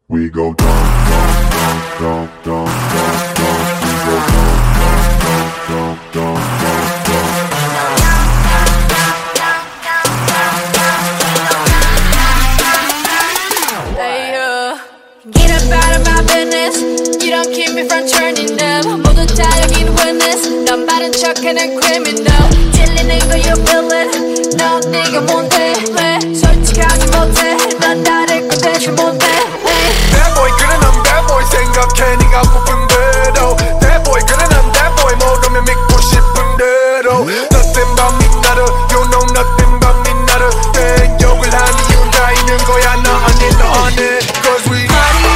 We go dump, dump, dump, dump, dump, dump. We go dump, dump, dump, dump, dump, dump. Get up out of my business. You don't keep me from turning up. 모두 다 여긴 witness. 넌 바른 척하는 criminal. 찔리는 거 you feel it. 넌 네가 뭔데 왜 솔직하지 못해. 넌 나를 끄대지 못해. Bad boy 그래 난 bad boy 생각해 네가 고픈 대로. Bad boy 그래 난 bad boy 모르면 믿고 싶은 대로. Nothing about me 나를 you know nothing about me 나를. 내 욕을 한 이유 다 있는 거야 너 아니 너 아니. Cause we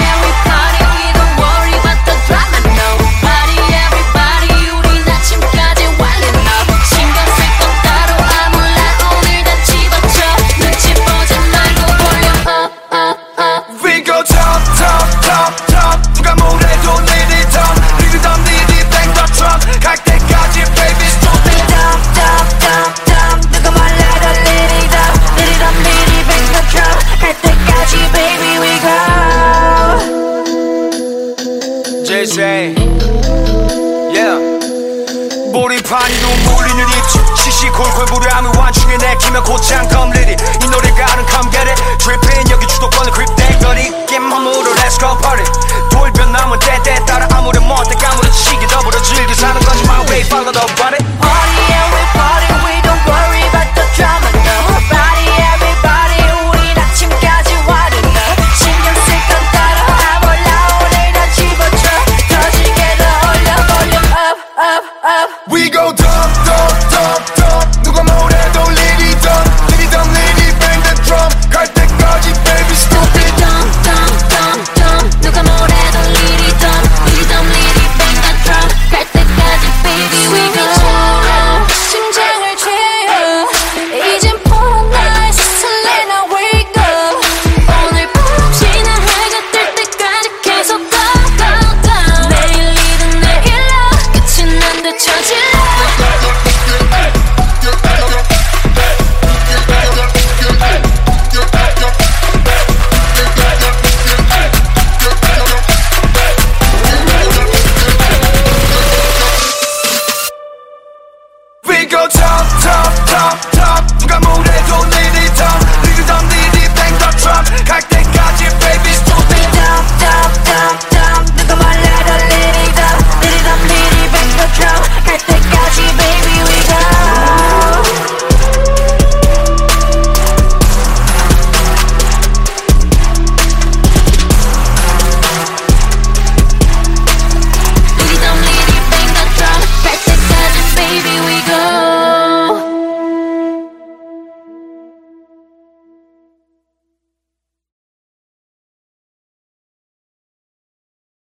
yeah. 몰입하니 눈물리는 입술 시시콜콜 무료함을 완충해 내키며 곧장 컴리리 이 노래가 하는 감결에